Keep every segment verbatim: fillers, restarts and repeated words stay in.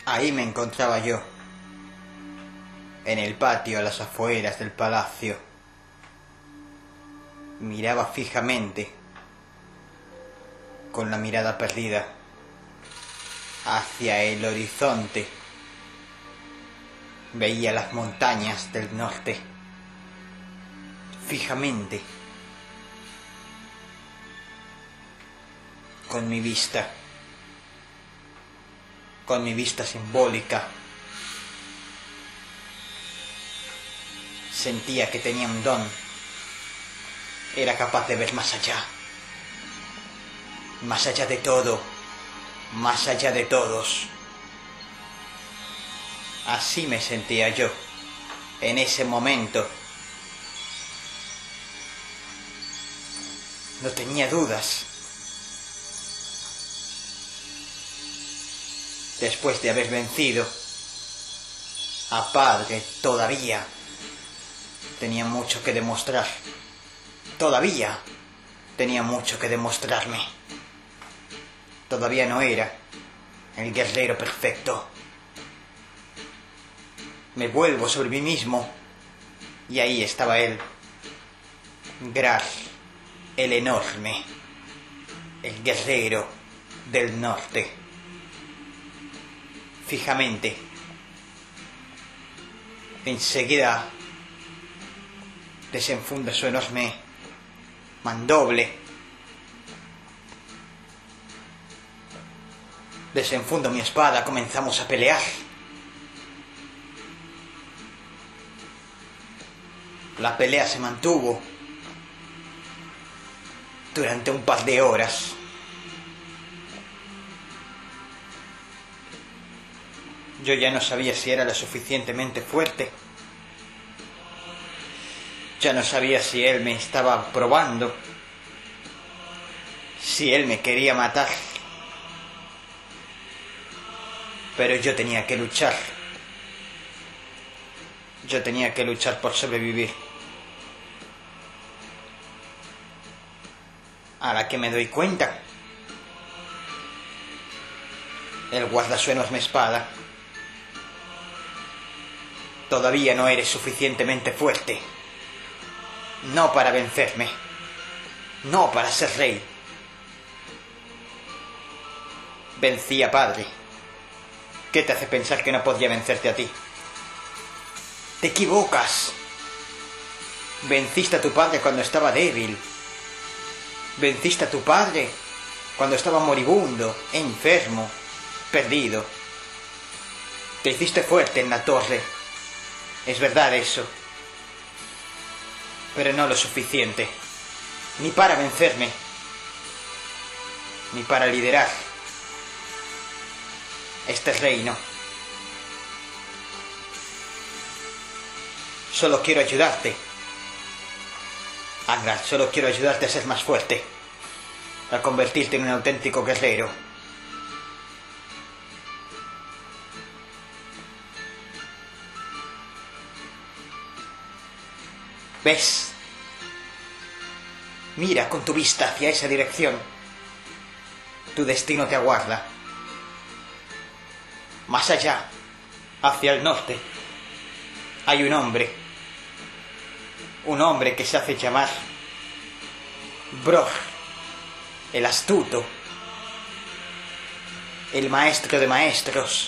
Ahí me encontraba yo, en el patio a las afueras del palacio. Miraba fijamente, con la mirada perdida, hacia el horizonte. Veía las montañas del norte, fijamente, con mi vista, con mi vista simbólica. Sentía que tenía un don. Era capaz de ver más allá. Más allá de todo. Más allá de todos. Así me sentía yo, en ese momento. No tenía dudas. Después de haber vencido a padre, todavía tenía mucho que demostrar. Todavía tenía mucho que demostrarme. Todavía no era el guerrero perfecto. Me vuelvo sobre mí mismo y ahí estaba él, Grar, el enorme, el guerrero del norte. Fijamente. Enseguida desenfunda su enorme mandoble. Desenfundo mi espada, comenzamos a pelear. La pelea se mantuvo durante un par de horas. Yo ya no sabía si era lo suficientemente fuerte. Ya no sabía si él me estaba probando, si él me quería matar. Pero yo tenía que luchar. Yo tenía que luchar por sobrevivir. A la que me doy cuenta, él guarda su enorme espada. Todavía no eres suficientemente fuerte. No para vencerme. No para ser rey. Vencí a padre. ¿Qué te hace pensar que no podía vencerte a ti? Te equivocas. Venciste a tu padre cuando estaba débil. Venciste a tu padre cuando estaba moribundo, enfermo, perdido. Te hiciste fuerte en la torre. Es verdad eso. Pero no lo suficiente. Ni para vencerme. Ni para liderar este reino. Solo quiero ayudarte. Angrar, solo quiero ayudarte a ser más fuerte. A convertirte en un auténtico guerrero. ¿Ves? Mira con tu vista hacia esa dirección. Tu destino te aguarda. Más allá, hacia el norte, hay un hombre. Un hombre que se hace llamar Brok, el astuto, el maestro de maestros,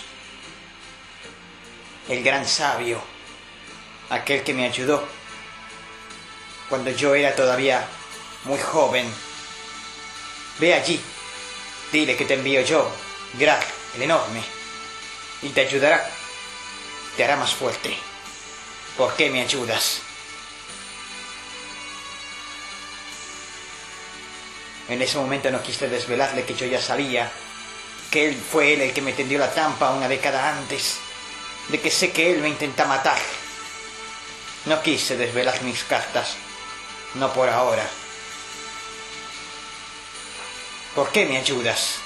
el gran sabio, aquel que me ayudó cuando yo era todavía muy joven. Ve allí, dile que te envío yo, Grar, el enorme, y te ayudará, te hará más fuerte. ¿Por qué me ayudas? En ese momento no quise desvelarle que yo ya sabía que él fue él el que me tendió la trampa una década antes, de que sé que él me intenta matar. No quise desvelar mis cartas, no por ahora. ¿Por qué me ayudas?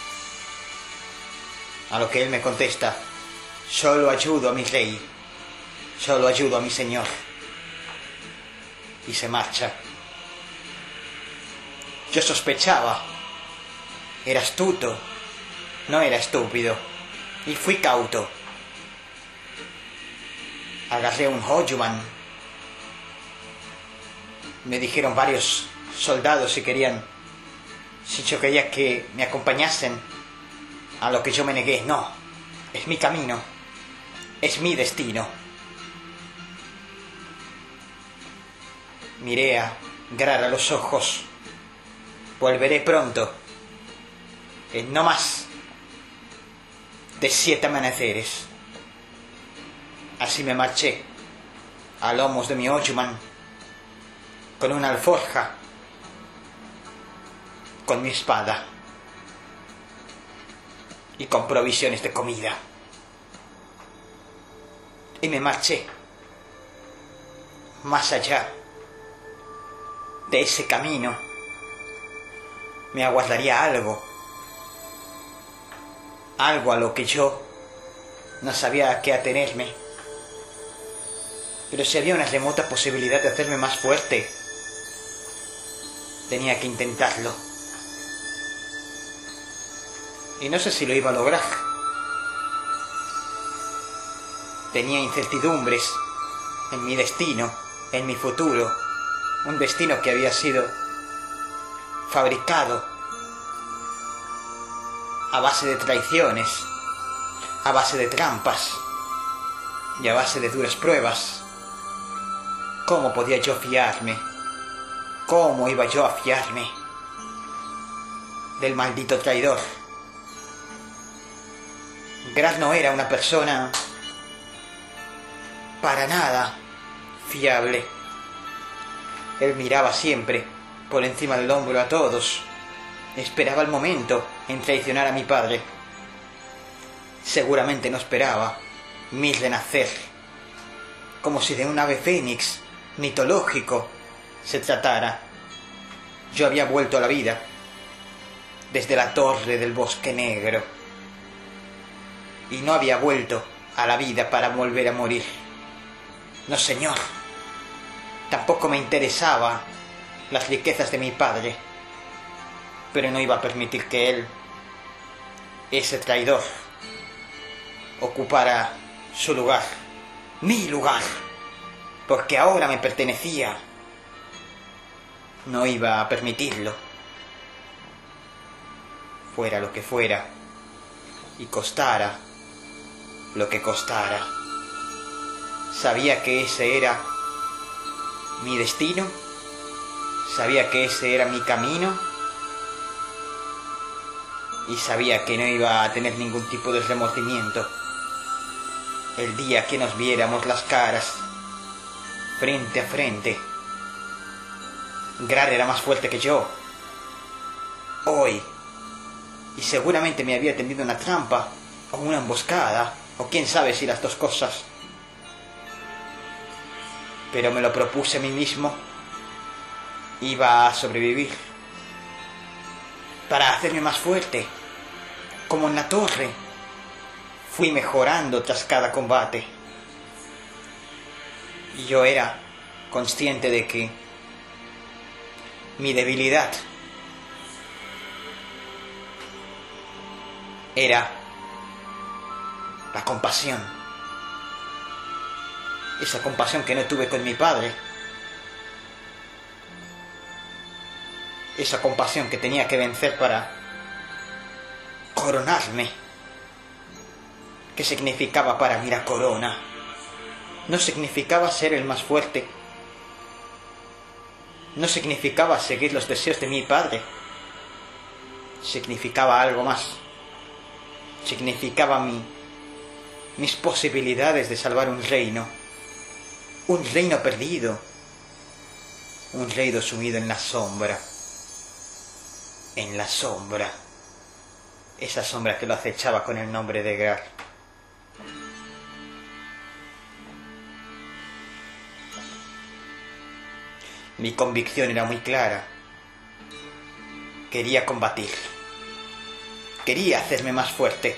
A lo que él me contesta: solo ayudo a mi rey, solo ayudo a mi señor. Y se marcha. Yo sospechaba. Era astuto, no era estúpido. y fui cauto. Agarré un Hojuman. Me dijeron varios soldados si querían, si yo quería que me acompañasen, a lo que yo me negué. No, es mi camino, es mi destino. Miré a Grar a los ojos. Volveré pronto, en no más de siete amaneceres. Así me marché a lomos de mi Hojuman, con una alforja, con mi espada y con provisiones de comida. Y me marché más allá de ese camino. Me aguardaría algo, algo a lo que yo no sabía a qué atenerme. Pero si había una remota posibilidad de hacerme más fuerte, tenía que intentarlo. Y no sé si lo iba a lograr. Tenía incertidumbres en mi destino, en mi futuro. Un destino que había sido fabricado a base de traiciones, a base de trampas y a base de duras pruebas. ¿Cómo podía yo fiarme? ¿Cómo iba yo a fiarme del maldito traidor? Grar no era una persona para nada fiable. Él miraba siempre por encima del hombro a todos. Esperaba el momento en traicionar a mi padre. Seguramente no esperaba mi renacer, como si de un ave fénix mitológico se tratara. Yo había vuelto a la vida desde la torre del bosque negro, y no había vuelto a la vida para volver a morir. No, señor. Tampoco me interesaba las riquezas de mi padre, pero no iba a permitir que él, ese traidor, ocupara su lugar, mi lugar, porque ahora me pertenecía. No iba a permitirlo, fuera lo que fuera, y costara lo que costara. Sabía que ese era mi destino, sabía que ese era mi camino, y sabía que no iba a tener ningún tipo de remordimiento el día que nos viéramos las caras frente a frente. Grar era más fuerte que yo hoy, y seguramente me había tendido una trampa o una emboscada, o quién sabe si las dos cosas. Pero me lo propuse a mí mismo. Iba a sobrevivir para hacerme más fuerte. Como en la torre, fui mejorando tras cada combate. Y yo era consciente de que mi debilidad era la compasión. Esa compasión que no tuve con mi padre. Esa compasión que tenía que vencer para coronarme. ¿Qué significaba para mí la corona? No significaba ser el más fuerte. No significaba seguir los deseos de mi padre. Significaba algo más. Significaba mi, mis posibilidades de salvar un reino. Un reino perdido. Un reino sumido en la sombra. En la sombra. Esa sombra que lo acechaba con el nombre de Grar. Mi convicción era muy clara. Quería combatir. Quería hacerme más fuerte.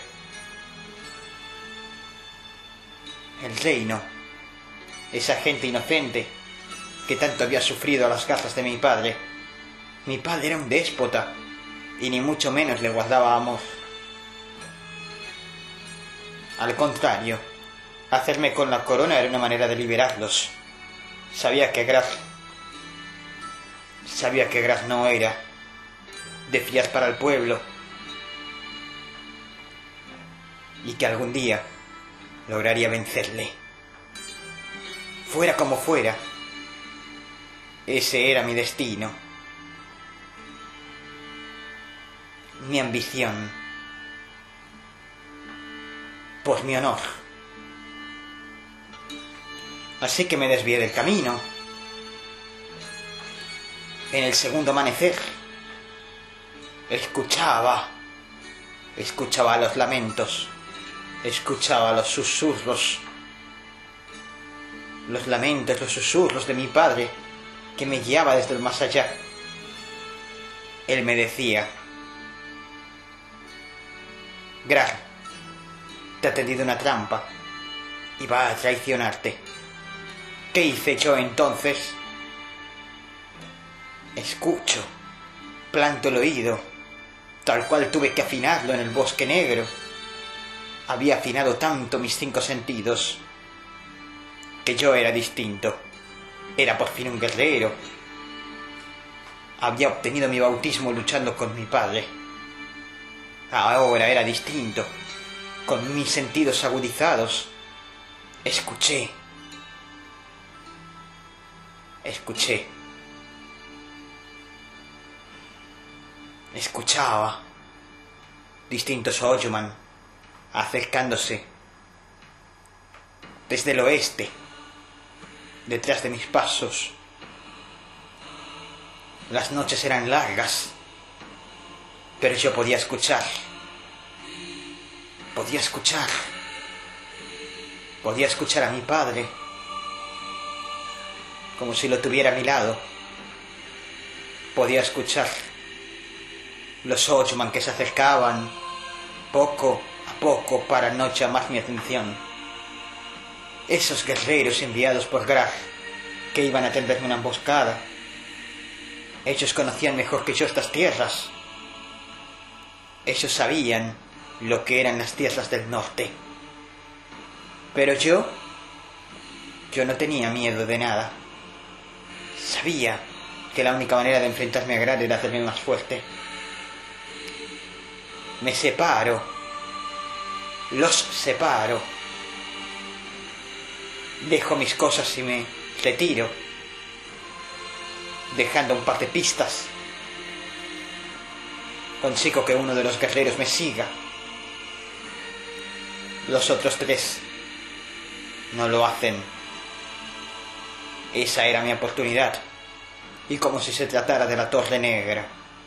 El reino, esa gente inocente que tanto había sufrido a las garras de mi padre. Mi padre era un déspota y ni mucho menos le guardaba amor. Al contrario, hacerme con la corona era una manera de liberarlos. Sabía que Graf... Sabía que Graf no era de fiar para el pueblo. Y que algún día lograría vencerle. Fuera como fuera, ese era mi destino. Mi ambición. Por mi honor. Así que me desvié del camino. En el segundo amanecer, escuchaba, escuchaba los lamentos, escuchaba los susurros, los lamentos, los susurros de mi padre, que me guiaba desde el más allá. Él me decía: Graf, te ha tendido una trampa y va a traicionarte. ¿Qué hice yo entonces? Escucho, planto el oído, tal cual tuve que afinarlo en el bosque negro. Había afinado tanto mis cinco sentidos que yo era distinto. Era por fin un guerrero. Había obtenido mi bautismo luchando con mi padre. Ahora era distinto. Con mis sentidos agudizados, escuché. Escuché. Escuchaba. Distintos Ojuman acercándose desde el oeste, detrás de mis pasos. Las noches eran largas, pero yo podía escuchar. Podía escuchar. Podía escuchar a mi padre, como si lo tuviera a mi lado. Podía escuchar los Ojuman que se acercaban poco a poco para no llamar mi atención. Esos guerreros enviados por Graf que iban a tenderme una emboscada. Ellos conocían mejor que yo estas tierras. Ellos sabían lo que eran las tierras del norte. Pero yo, yo no tenía miedo de nada. Sabía que la única manera de enfrentarme a Graf era hacerme más fuerte. Me separo. Los separo. Dejo mis cosas y me retiro, dejando un par de pistas. Consigo que uno de los guerreros me siga. Los otros tres no lo hacen. Esa era mi oportunidad. Y como si se tratara de la Torre Negra,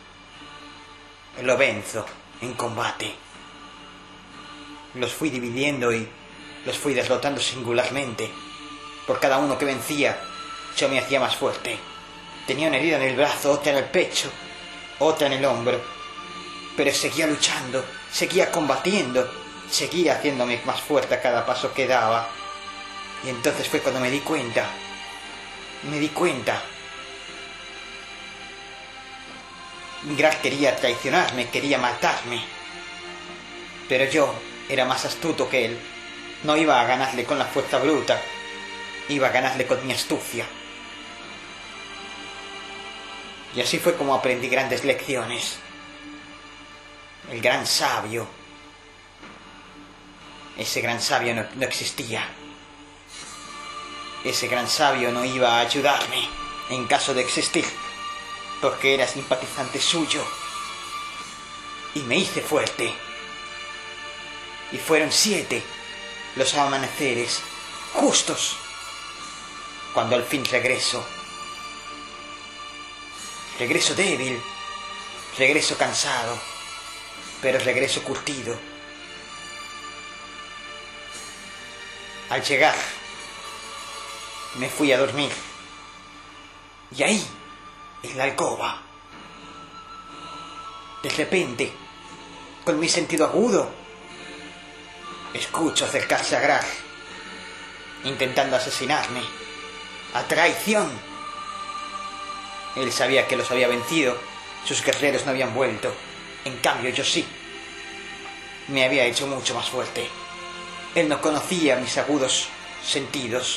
lo venzo en combate. Los fui dividiendo y los fui derrotando singularmente. Por cada uno que vencía, yo me hacía más fuerte. Tenía una herida en el brazo, otra en el pecho, otra en el hombro. Pero seguía luchando, seguía combatiendo, seguía haciéndome más fuerte a cada paso que daba. Y entonces fue cuando me di cuenta. Me di cuenta. Graf quería traicionarme, quería matarme. Pero yo era más astuto que él. No iba a ganarle con la fuerza bruta. Iba a ganarle con mi astucia. Y así fue como aprendí grandes lecciones. El gran sabio. Ese gran sabio no, no existía. Ese gran sabio no iba a ayudarme en caso de existir, porque era simpatizante suyo. Y me hice fuerte. Y fueron siete los amaneceres justos cuando al fin regreso. Regreso débil, regreso cansado, pero regreso curtido. Al llegar, me fui a dormir. Y ahí, en la alcoba, de repente, con mi sentido agudo, escucho acercarse a Graf, intentando asesinarme, a traición. Él sabía que los había vencido, sus guerreros no habían vuelto. En cambio, yo sí. Me había hecho mucho más fuerte. Él no conocía mis agudos sentidos.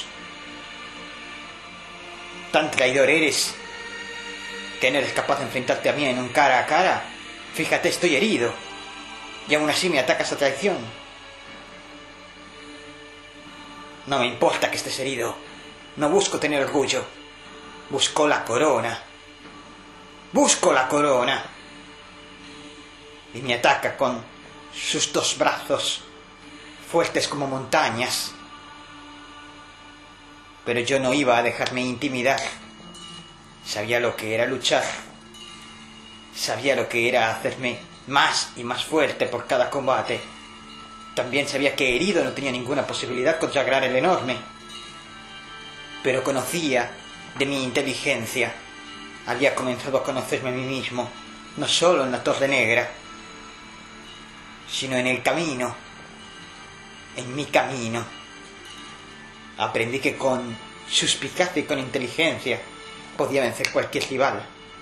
Tan traidor eres que no eres capaz de enfrentarte a mí en un cara a cara. Fíjate, estoy herido y aún así me atacas a traición. No me importa que estés herido. No busco tener orgullo. Busco la corona. Busco la corona. Y me ataca con sus dos brazos, fuertes como montañas. Pero yo no iba a dejarme intimidar. Sabía lo que era luchar. Sabía lo que era hacerme más y más fuerte por cada combate. También sabía que herido no tenía ninguna posibilidad contra Agrar el Enorme. Pero conocía de mi inteligencia. Había comenzado a conocerme a mí mismo, no solo en la Torre Negra, sino en el camino, en mi camino. Aprendí que con suspicacia y con inteligencia podía vencer cualquier rival.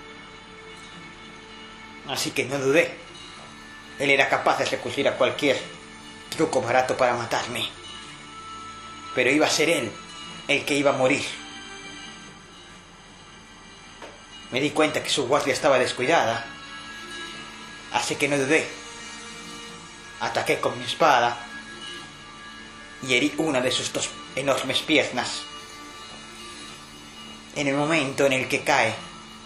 Así que no dudé. Él era capaz de recurrir a cualquier truco barato para matarme. Pero iba a ser él el que iba a morir. Me di cuenta que su guardia estaba descuidada. Así que no dudé. Ataqué con mi espada y herí una de sus dos enormes piernas. En el momento en el que cae,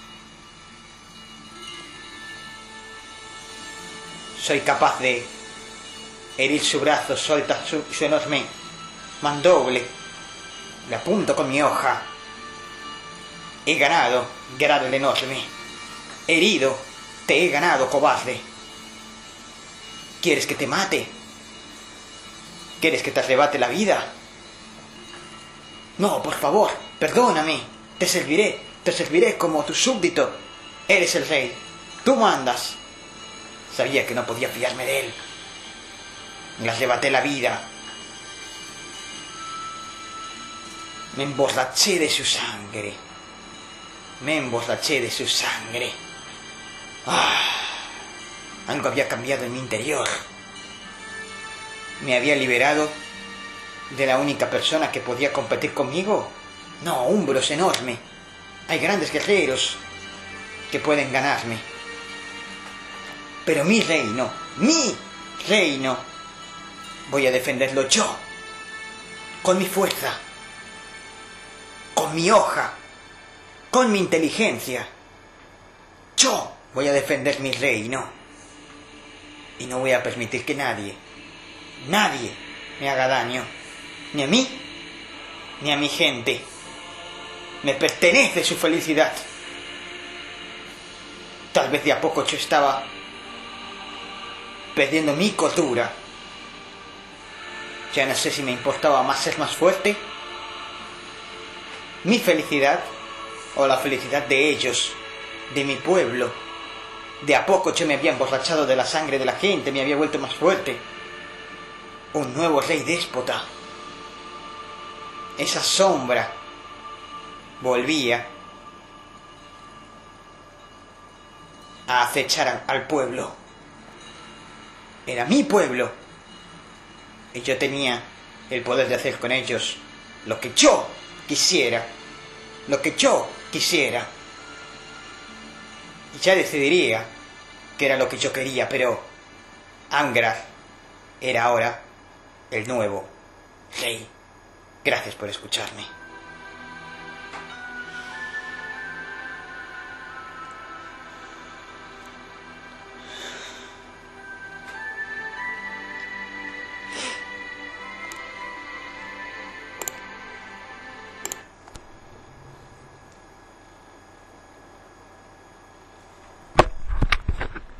soy capaz de herir su brazo, soltar su, su enorme mandoble, le apunto con mi hoja. He ganado, Agrar el Enorme. Herido, te he ganado, cobarde. ¿Quieres que te mate? ¿Quieres que te arrebate la vida? No, por favor, perdóname. Te serviré, te serviré como tu súbdito. Eres el rey, tú mandas. Sabía que no podía fiarme de él. Le arrebaté la vida. Me emborraché de su sangre. Me emborraché de su sangre. Ah, algo había cambiado en mi interior. ¿Me había liberado de la única persona que podía competir conmigo? No, Umbro es enorme. Hay grandes guerreros que pueden ganarme. Pero mi reino, mi reino, voy a defenderlo yo. Con mi fuerza. Con mi hoja. Con mi inteligencia. Yo voy a defender mi reino. Y no voy a permitir que nadie, nadie me haga daño. Ni a mí, ni a mi gente. Me pertenece su felicidad. Tal vez de a poco yo estaba perdiendo mi cordura. Ya no sé si me importaba más ser más fuerte, mi felicidad, o la felicidad de ellos, de mi pueblo. De a poco yo me había emborrachado de la sangre de la gente, me había vuelto más fuerte. Un nuevo rey déspota. Esa sombra volvía a acechar al pueblo. Era mi pueblo. Y yo tenía el poder de hacer con ellos lo que yo quisiera. Lo que yo quisiera. Y ya decidiría que era lo que yo quería, pero Agrar era ahora el nuevo rey. Gracias por escucharme.